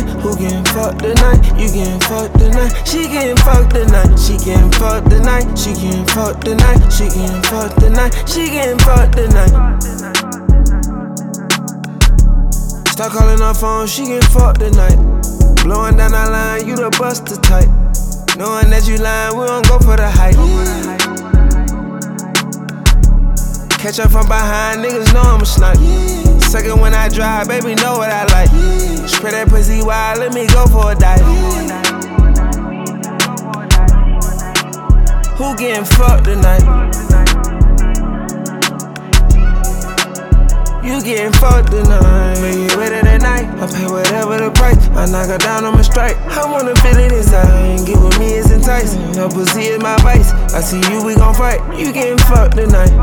tonight? Who getting fucked tonight? You getting fucked tonight? She getting fucked tonight. She getting fucked tonight. She getting fucked tonight. She getting fucked tonight. She getting fucked tonight. Start calling her phone, she getting fucked tonight. Blowing down our line, you the buster type. Knowing that you lying, we don't go for the hype. Catch up from behind, niggas know I'm a snipe. Second when I drive, baby know what I like. Spread that pussy wide, let me go for a dive. Who getting fucked tonight? You getting fucked tonight. Make it better tonight. I pay whatever the price. I knock her down on my strike. I wanna feel it inside. Get with me is enticing. Your pussy is my vice. I see you, we gon' fight. You getting fucked tonight.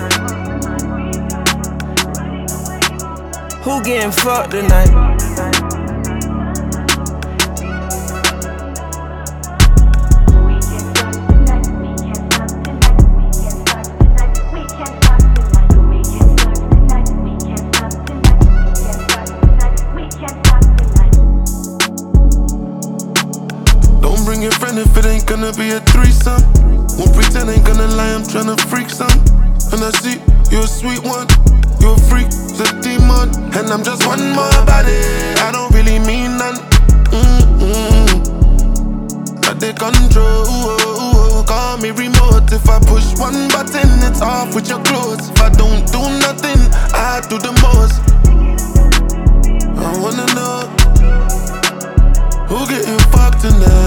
Who getting fucked tonight? Don't bring your friend if it ain't gonna be a threesome. Won't pretend, ain't gonna lie, I'm tryna freak some. And I see you're a sweet one. You're a freak, the demon, and I'm just one more body. I don't really mean none. I take control. Call me remote. If I push one button, it's off with your clothes. If I don't do nothing, I do the most. I wanna know who getting fucked tonight.